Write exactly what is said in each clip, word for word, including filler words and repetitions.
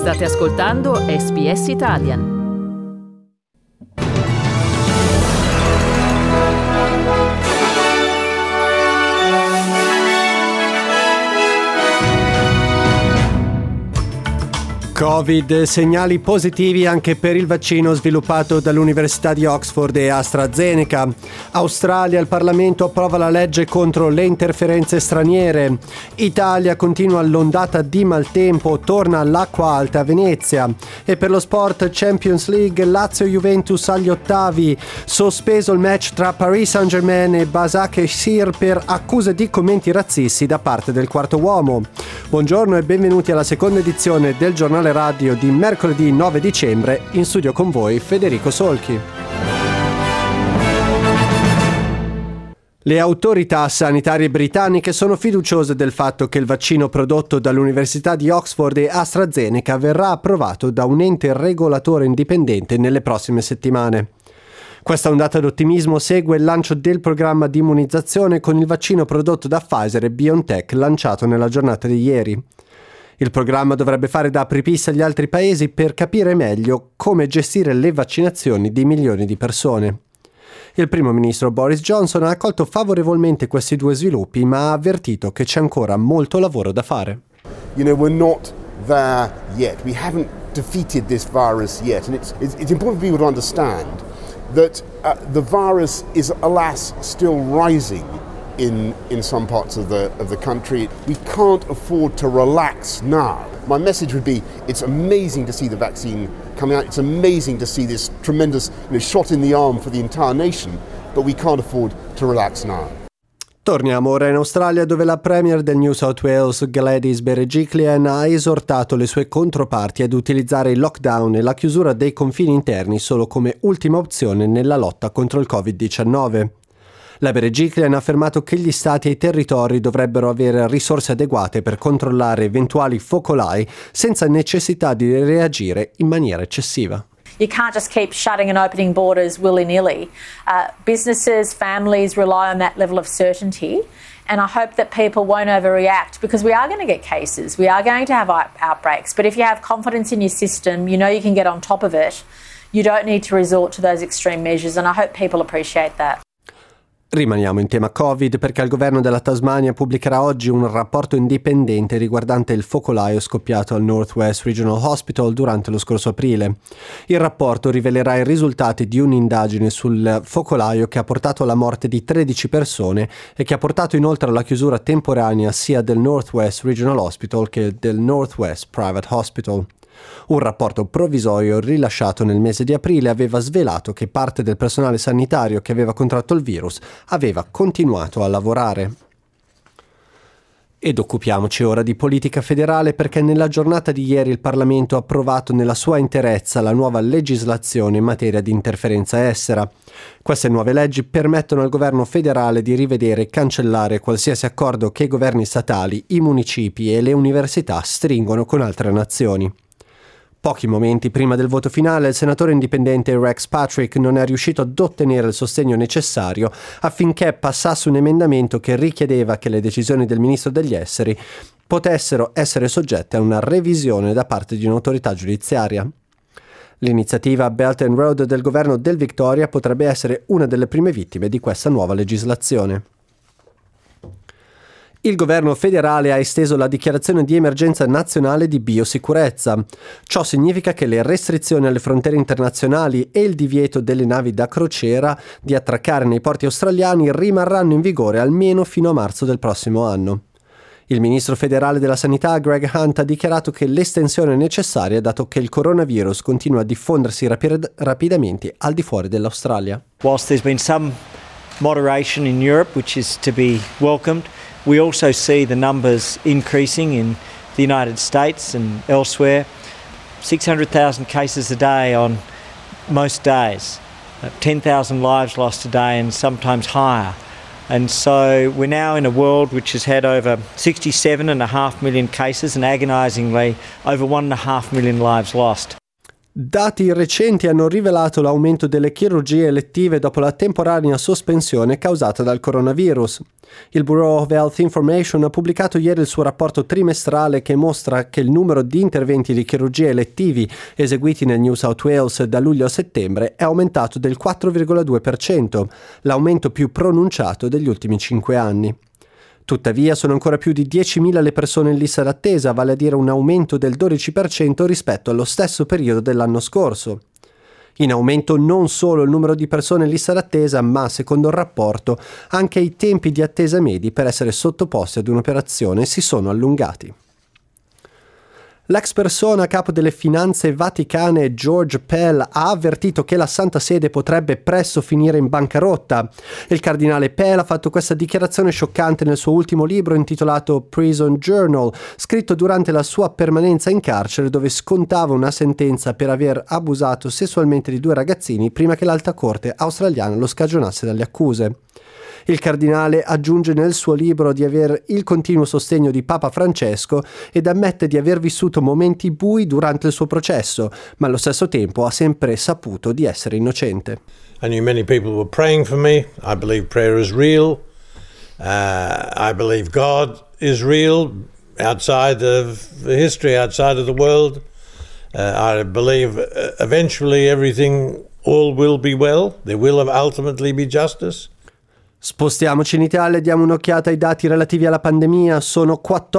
State ascoltando S B S Italian. Covid, segnali positivi anche per il vaccino sviluppato dall'Università di Oxford e AstraZeneca. Australia, il Parlamento approva la legge contro le interferenze straniere. Italia continua l'ondata di maltempo, torna all'acqua alta a Venezia. E per lo sport Champions League, Lazio-Juventus agli ottavi. Sospeso il match tra Paris Saint-Germain e Başakşehir per accuse di commenti razzisti da parte del quarto uomo. Buongiorno e benvenuti alla seconda edizione del giornale radio di mercoledì nove dicembre. In studio con voi Federico Solchi. Le autorità sanitarie britanniche sono fiduciose del fatto che il vaccino prodotto dall'Università di Oxford e AstraZeneca verrà approvato da un ente regolatore indipendente nelle prossime settimane. Questa ondata d'ottimismo segue il lancio del programma di immunizzazione con il vaccino prodotto da Pfizer e BioNTech lanciato nella giornata di ieri. Il programma dovrebbe fare da apripista agli altri paesi per capire meglio come gestire le vaccinazioni di milioni di persone. Il primo ministro Boris Johnson ha accolto favorevolmente questi due sviluppi, ma ha avvertito che c'è ancora molto lavoro da fare. You know, we're not there yet. We haven't defeated this virus yet, and it's it's, it's important for people to understand that uh, the virus is, alas, still rising in in some parts of the of the country. We can't afford to relax now. My message would be, it's amazing to see the vaccine coming out. It's amazing to see this tremendous, you know, shot in the arm for the entire nation, but we can't afford to relax now. Torniamo ora in Australia, dove la Premier del New South Wales, Gladys Berejiklian, ha esortato le sue controparti ad utilizzare il lockdown e la chiusura dei confini interni solo come ultima opzione nella lotta contro il covid diciannove. La Berejiklian ha affermato che gli stati e i territori dovrebbero avere risorse adeguate per controllare eventuali focolai senza necessità di reagire in maniera eccessiva. You can't just keep shutting and opening borders willy-nilly. Uh, businesses, families rely on that level of certainty, and I hope that people won't overreact, because we are going to get cases, we are going to have out- outbreaks, but if you have confidence in your system, you know you can get on top of it, you don't need to resort to those extreme measures, and I hope people appreciate that. Rimaniamo in tema Covid perché il governo della Tasmania pubblicherà oggi un rapporto indipendente riguardante il focolaio scoppiato al North West Regional Hospital durante lo scorso aprile. Il rapporto rivelerà i risultati di un'indagine sul focolaio che ha portato alla morte di tredici persone e che ha portato inoltre alla chiusura temporanea sia del North West Regional Hospital che del North West Private Hospital. Un rapporto provvisorio rilasciato nel mese di aprile aveva svelato che parte del personale sanitario che aveva contratto il virus aveva continuato a lavorare. Ed occupiamoci ora di politica federale perché nella giornata di ieri il Parlamento ha approvato nella sua interezza la nuova legislazione in materia di interferenza estera. Queste nuove leggi permettono al governo federale di rivedere e cancellare qualsiasi accordo che i governi statali, i municipi e le università stringono con altre nazioni. Pochi momenti prima del voto finale, il senatore indipendente Rex Patrick non è riuscito ad ottenere il sostegno necessario affinché passasse un emendamento che richiedeva che le decisioni del ministro degli esteri potessero essere soggette a una revisione da parte di un'autorità giudiziaria. L'iniziativa Belt and Road del governo del Victoria potrebbe essere una delle prime vittime di questa nuova legislazione. Il governo federale ha esteso la dichiarazione di emergenza nazionale di biosicurezza. Ciò significa che le restrizioni alle frontiere internazionali e il divieto delle navi da crociera di attraccare nei porti australiani rimarranno in vigore almeno fino a marzo del prossimo anno. Il ministro federale della sanità Greg Hunt ha dichiarato che l'estensione è necessaria dato che il coronavirus continua a diffondersi rapid- rapidamente al di fuori dell'Australia. Whilst there's been some moderation in Europe, which is to be welcomed, we also see the numbers increasing in the United States and elsewhere. six hundred thousand cases a day on most days, uh, ten thousand lives lost a day and sometimes higher. And so we're now in a world which has had over sixty-seven and a half million cases and agonisingly over one and a half million lives lost. Dati recenti hanno rivelato l'aumento delle chirurgie elettive dopo la temporanea sospensione causata dal coronavirus. Il Bureau of Health Information ha pubblicato ieri il suo rapporto trimestrale che mostra che il numero di interventi di chirurgia elettivi eseguiti nel New South Wales da luglio a settembre è aumentato del quattro virgola due per cento, l'aumento più pronunciato degli ultimi cinque anni. Tuttavia sono ancora più di diecimila le persone in lista d'attesa, vale a dire un aumento del dodici per cento rispetto allo stesso periodo dell'anno scorso. In aumento non solo il numero di persone in lista d'attesa, ma, secondo il rapporto, anche i tempi di attesa medi per essere sottoposti ad un'operazione si sono allungati. L'ex persona capo delle finanze vaticane George Pell ha avvertito che la Santa Sede potrebbe presto finire in bancarotta. Il cardinale Pell ha fatto questa dichiarazione scioccante nel suo ultimo libro intitolato Prison Journal, scritto durante la sua permanenza in carcere dove scontava una sentenza per aver abusato sessualmente di due ragazzini prima che l'Alta Corte australiana lo scagionasse dalle accuse. Il cardinale aggiunge nel suo libro di aver il continuo sostegno di Papa Francesco ed ammette di aver vissuto momenti bui durante il suo processo, ma allo stesso tempo ha sempre saputo di essere innocente. I knew many people were praying for me. I believe prayer is real. Uh, I believe God is real outside of the history, outside of the world. Uh, I believe eventually everything, all will be well. There will ultimately be justice. Spostiamoci in Italia e diamo un'occhiata ai dati relativi alla pandemia. Sono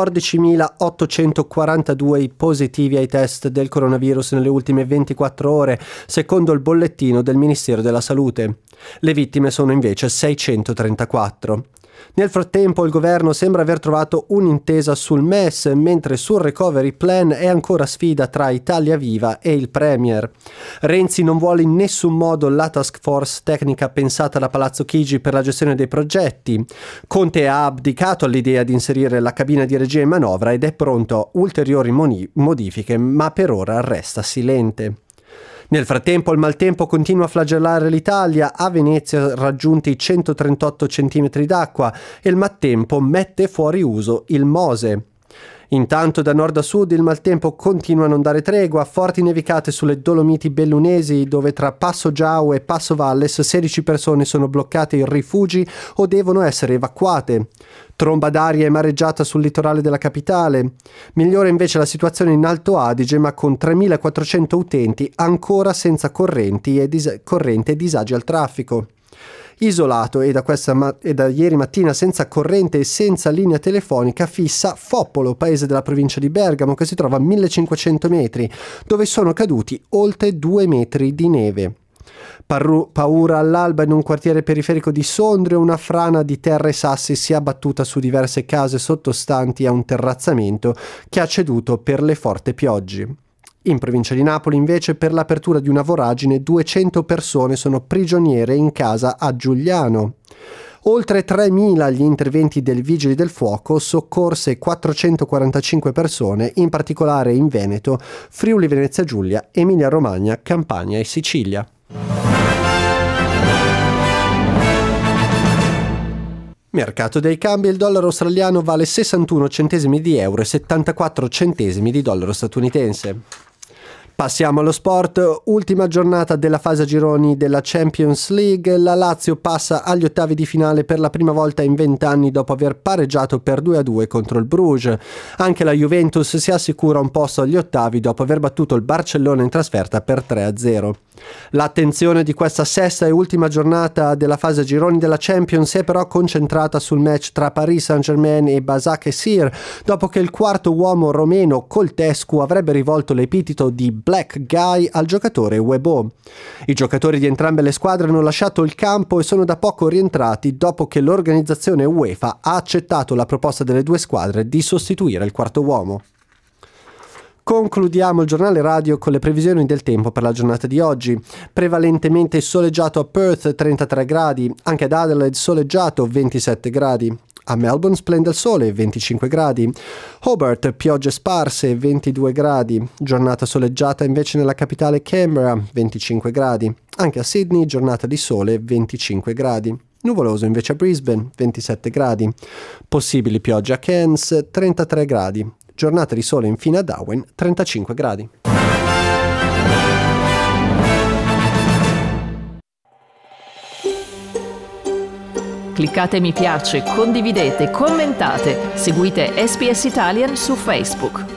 quattordicimilaottocentoquarantadue i positivi ai test del coronavirus nelle ultime ventiquattro ore, secondo il bollettino del Ministero della Salute. Le vittime sono invece seicentotrentaquattro. Nel frattempo il governo sembra aver trovato un'intesa sul M E S, mentre sul recovery plan è ancora sfida tra Italia Viva e il Premier. Renzi non vuole in nessun modo la task force tecnica pensata da Palazzo Chigi per la gestione dei progetti. Conte ha abdicato all'idea di inserire la cabina di regia in manovra ed è pronto a ulteriori moni- modifiche, ma per ora resta silente. Nel frattempo il maltempo continua a flagellare l'Italia, a Venezia raggiunti i centotrentotto centimetri d'acqua e il maltempo mette fuori uso il Mose. Intanto da nord a sud il maltempo continua a non dare tregua, forti nevicate sulle Dolomiti bellunesi dove tra Passo Giau e Passo Valles sedici persone sono bloccate in rifugi o devono essere evacuate. Tromba d'aria e mareggiata sul litorale della capitale. Migliora invece la situazione in Alto Adige, ma con tremilaquattrocento utenti ancora senza correnti e dis- corrente e disagi al traffico. Isolato e da, questa ma- e da ieri mattina senza corrente e senza linea telefonica fissa Foppolo, paese della provincia di Bergamo, che si trova a millecinquecento metri, dove sono caduti oltre due metri di neve. Parru- paura all'alba in un quartiere periferico di Sondrio, una frana di terra e sassi si è abbattuta su diverse case sottostanti a un terrazzamento che ha ceduto per le forti piogge. In provincia di Napoli, invece, per l'apertura di una voragine, duecento persone sono prigioniere in casa a Giuliano. Oltre tremila gli interventi dei Vigili del Fuoco, soccorse quattrocentoquarantacinque persone, in particolare in Veneto, Friuli Venezia Giulia, Emilia Romagna, Campania e Sicilia. Mercato dei cambi: il dollaro australiano vale sessantuno centesimi di euro e settantaquattro centesimi di dollaro statunitense. Passiamo allo sport. Ultima giornata della fase a gironi della Champions League. La Lazio passa agli ottavi di finale per la prima volta in vent'anni dopo aver pareggiato per due a due contro il Bruges. Anche la Juventus si assicura un posto agli ottavi dopo aver battuto il Barcellona in trasferta per tre a zero. L'attenzione di questa sesta e ultima giornata della fase a gironi della Champions è però concentrata sul match tra Paris Saint-Germain e Başakşehir, dopo che il quarto uomo romeno Coltescu avrebbe rivolto l'epiteto di Black Guy al giocatore Webo. I giocatori di entrambe le squadre hanno lasciato il campo e sono da poco rientrati dopo che l'organizzazione UEFA ha accettato la proposta delle due squadre di sostituire il quarto uomo. Concludiamo il giornale radio con le previsioni del tempo per la giornata di oggi. Prevalentemente soleggiato a Perth, trentatré gradi, anche ad Adelaide soleggiato, ventisette gradi. A Melbourne splende il sole, venticinque gradi. Hobart, piogge sparse, ventidue gradi. Giornata soleggiata invece nella capitale Canberra, venticinque gradi. Anche a Sydney, giornata di sole, venticinque gradi. Nuvoloso invece a Brisbane, ventisette gradi. Possibili piogge a Cairns, trentatré gradi. Giornata di sole infine a Darwin, trentacinque gradi. cliccate mi piace, condividete, commentate, seguite S B S Italian su Facebook.